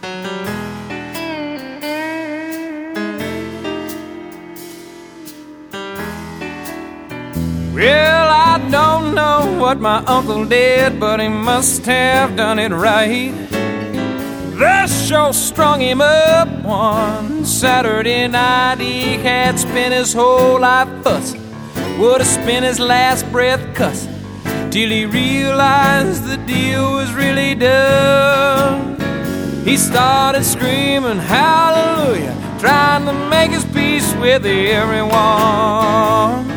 Well, I don't know what my uncle did, but he must have done it right. The show strung him up one Saturday night. He had spent his whole life fussing, would have spent his last breath cussing, till he realized the deal was really done. He started screaming hallelujah, trying to make his peace with everyone.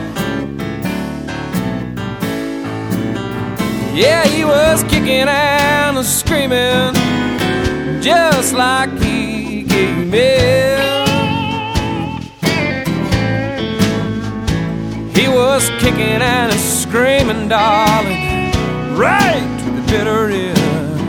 Yeah, he was kicking and screaming just like he came in. He was kicking and screaming, darling, right to the bitter end.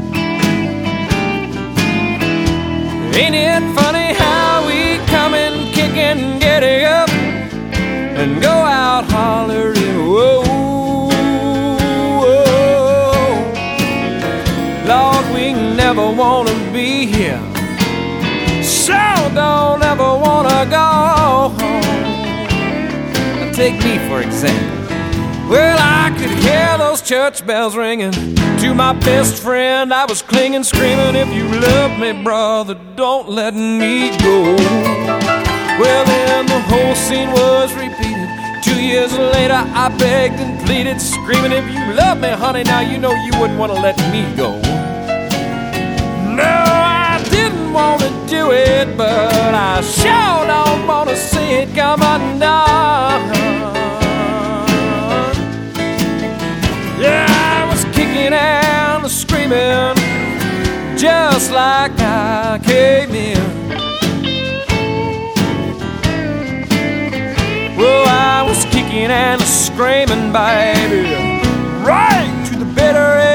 Ain't it funny how we come in kicking, getting up, and go out hollering, whoa. Lord, we never wanna be here, so don't ever wanna go home. Now take me for example. Well, I could hear those church bells ringing. To my best friend I was clinging, screaming, if you love me, brother, don't let me go. Well, then the whole scene was repeated. 2 years later I begged and pleaded, screaming, if you love me, honey, now you know you wouldn't want to let me go. No, I didn't want to do it, but I sure don't want to see it come undone. Yeah, I was kicking and screaming just like I came in. Well, I was kicking and screaming, baby, right to the bitter end.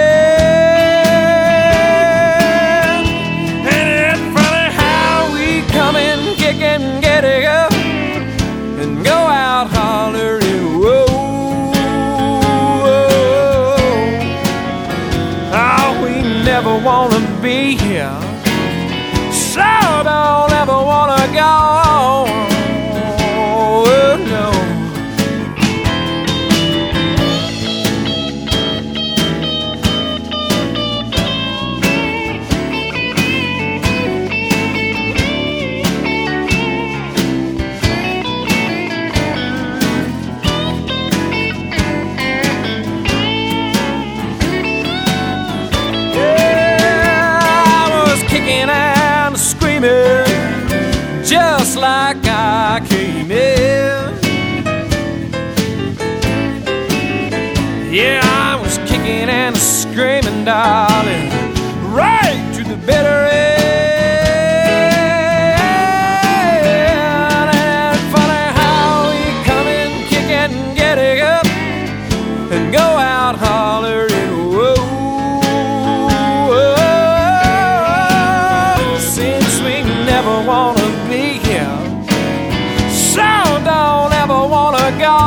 Ain't it funny how we come in kicking, getting up, and go out hollering, whoa, whoa. Oh, we never want to be here, so don't ever want to go. Just like I came in. Yeah, I was kicking and screaming, darling, right to the bitter end. And funny how we come in kicking, getting up, and go out hollering, whoa, whoa. Since we never want to be here, so don't ever wanna go.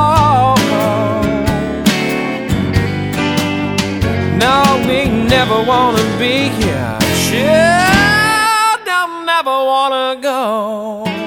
No, we never wanna be here, sure don't ever wanna go.